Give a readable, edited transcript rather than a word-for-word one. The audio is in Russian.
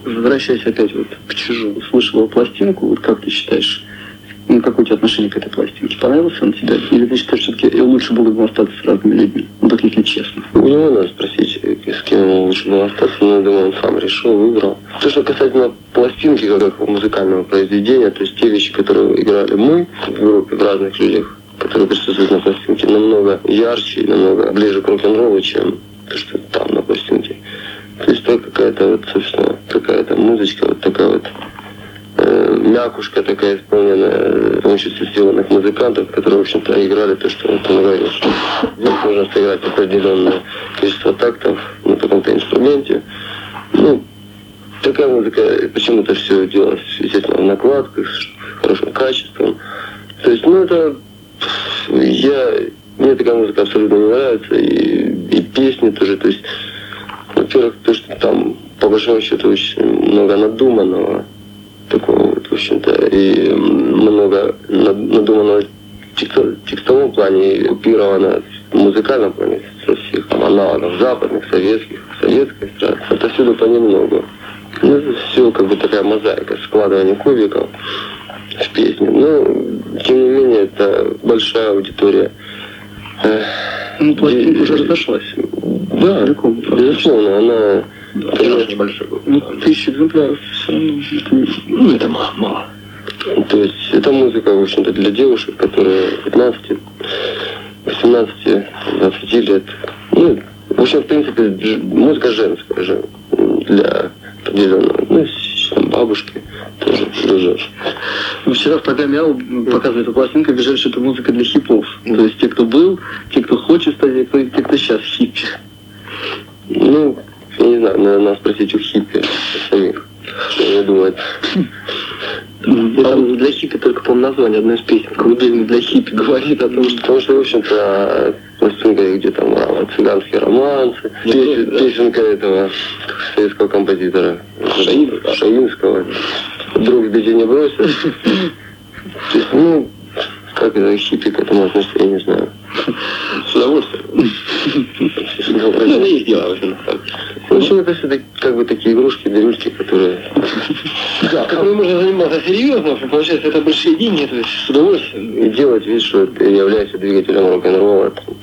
возвращаясь опять вот к «Чужу», слышал его пластинку, вот как ты считаешь, ну, какое у тебя отношение к этой пластинке? Понравился он тебе? Или ты считаешь, все-таки лучше было бы остаться с разными людьми? Ну, так если честно. У него надо спросить, с кем ему лучше было остаться, но я думаю, он сам решил, выбрал. То, что касательно пластинки, как музыкального произведения, то есть те вещи, которые играли мы в группе, в разных людях, которые присутствуют на пластинке, намного ярче и намного ближе к рок-н-роллу, чем то, что там на пластинке. То есть то какая-то вот, собственно, какая-то музычка, вот такая вот мякушка такая исполненная с помощью сделанных музыкантов, которые, в общем-то, играли то, что он говорил, что здесь нужно сыграть определенное количество тактов на таком-то инструменте. Ну, такая музыка, почему-то все делалось, естественно, в накладках, с хорошим качеством. То есть, ну, это... Мне такая музыка абсолютно не нравится, и песни тоже, то есть, во-первых, то, что там, по большому счету, очень много надуманного, такого вот, в общем-то, и много надуманного в текстовом плане и купировано в музыкальном плане со всех аналогов западных, советских, советской эстрады. Отовсюду понемногу. Ну, это все как бы такая мозаика, складывание кубиков в песне. Но, тем не менее, это большая аудитория. Ну, пластинка уже разошлась. Да, безусловно, она... Да, тираж небольшой был. Ну, 1000 экземпляров все равно. Ну, это мало. То есть это музыка, в общем-то, для девушек, которые 15, 18, 20 лет. Ну, в общем, в принципе, музыка женская же для определенного. Ну, там бабушки тоже дружат. Вчера в программе «Ау» показывали эту пластинку, бежали, что это музыка для хипов. То есть те, кто был, те, кто хочет стать, те, кто сейчас хиппи. Ну, я не знаю, надо спросить у хиппи самих, что они думают. Там для хиппи только, по-моему, название одной из песен. «Колыбельная для хиппи» говорит о том, что... Потому что, в общем-то, пластинка, где там цыганские романсы, песенка этого советского композитора Шаинского «Друг в беде не бросит». То есть, ну, как это хиппи к этому относится, я не знаю. С удовольствием. Ну, это есть дело, в общем, это все как бы такие игрушки, дырюшки, которые... Да, которые можно заниматься серьезно, получается, это большие деньги, то есть с удовольствием. И делать вид, что ты являешься двигателем рок-н-ролла,